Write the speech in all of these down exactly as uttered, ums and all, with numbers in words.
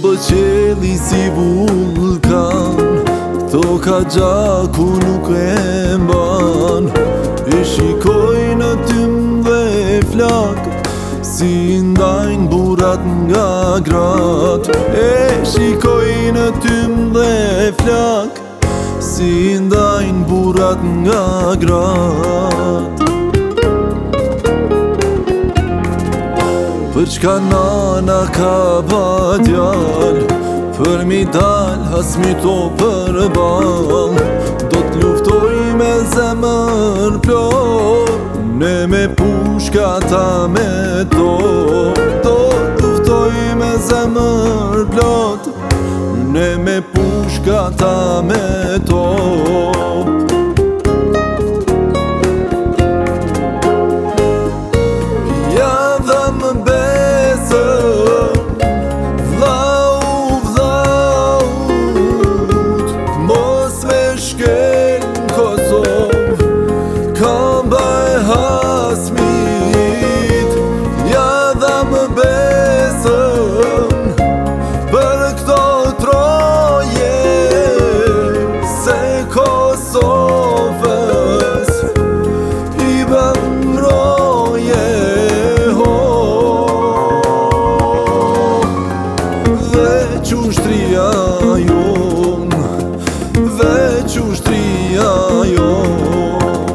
bëqeli si vulkan, këto ka gjaku nuk e mban. E shikoj në tym dhe flak, si ndajnë burat nga grat. E shikoj në tym dhe flak, si ndajnë burat nga grat. Për çka nana ka ba djal, për mi dal has mi to për bal. Do t'luftoj me zemër plot, ne me pushka ta me to. Do t'luftoj me zemër plot, ne me pushka ta me to. Ushtria jon, veç ushtria jon.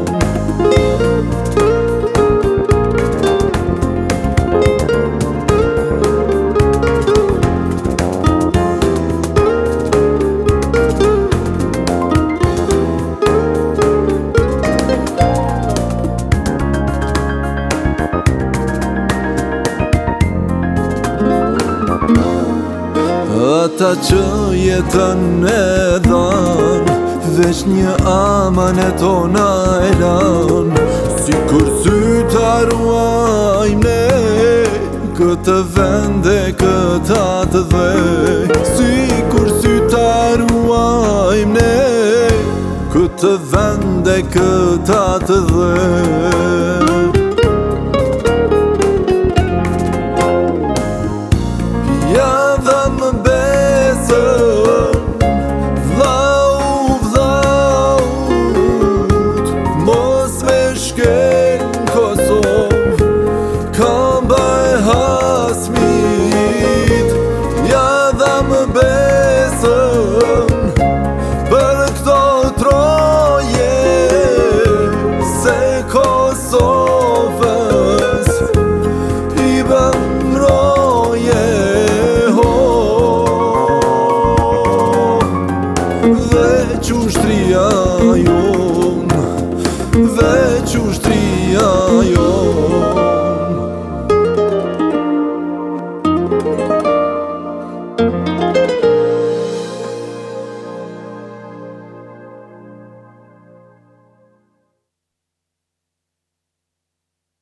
Ata që jetën e dhan, veç një amanet ona e lan. Si kur syta ruajmë ne, këtë vende këta të dhej. Si kur syta ruajmë ne, këtë vende këta të dhej. Veç ushtria jon.